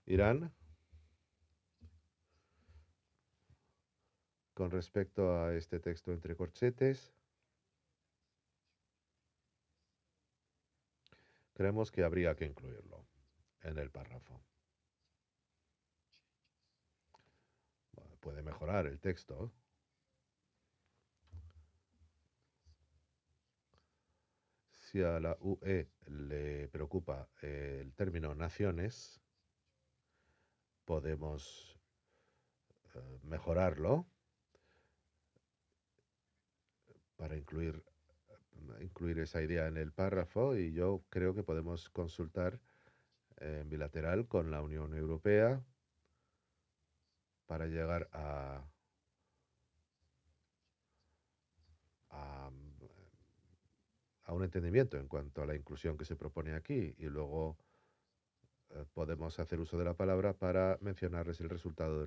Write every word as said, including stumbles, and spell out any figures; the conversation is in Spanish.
Irán, con respecto a este texto entre corchetes, creemos que habría que incluirlo en el párrafo. Bueno, puede mejorar el texto. Si a la U E le preocupa eh, el término naciones, podemos eh, mejorarlo para incluir, incluir esa idea en el párrafo, y yo creo que podemos consultar eh, en bilateral con la Unión Europea para llegar a, a, a un entendimiento en cuanto a la inclusión que se propone aquí, y luego eh, podemos hacer uso de la palabra para mencionarles el resultado